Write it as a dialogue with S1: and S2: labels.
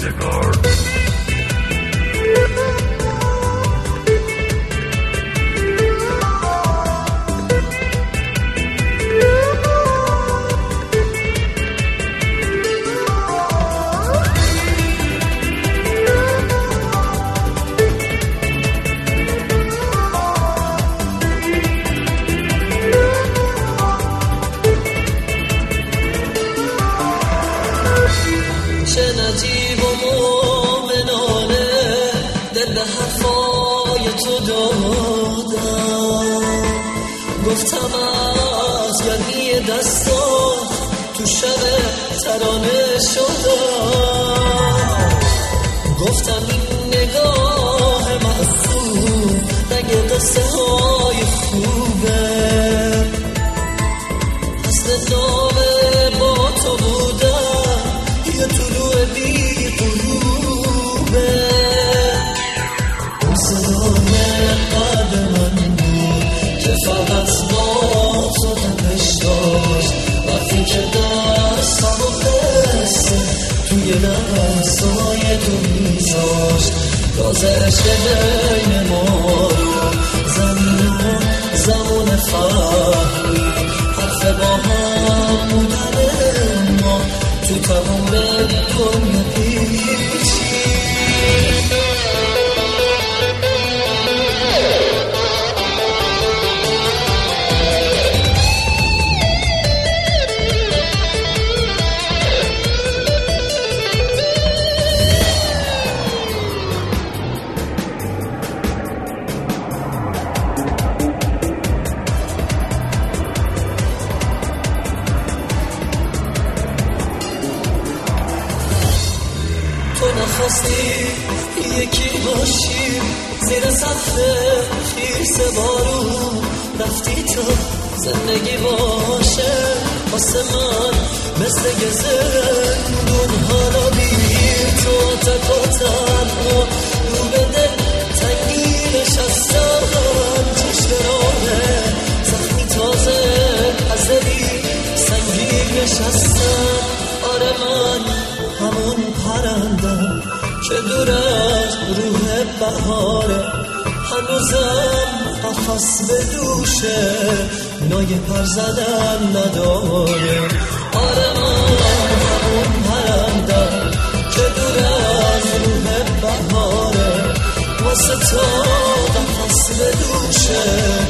S1: روزگار.
S2: چه نجیب و مومنانه دل به حرفای تو دادم، گفتم از یعنی دستا تو شب ترانه شدم، گفتم این نگاه معصوم رنگ قصه های خوبه، اصل نامه با تو بودم یه طلوع بی غروبه، اون صدای قلب من بود که فقط با تو تپش داشت، وقتی که دستم و قصه توی لباسای تو میذاشت، راز عشق بین ما رو زمین و زمان فهمی، حرف با هم بودن ما تو تمام دنیا پیچی. تو نخواستی یکی باشی زیر سقف خیس بارون، رفتی تو زندگی باشه واسه من مثل یه زندون، حالا بیر تو تکاتن رو به دل تنگی نشستم، چشم راه زخمی تازه از دلی سنگین نشستم. آره من همون پرندم که دور از روح بهاره، هنوزم قفس به دوشه نای پر زدن نداره. آره من همون پرندم که دور از روح بهاره، واسه تا قفس به دوشه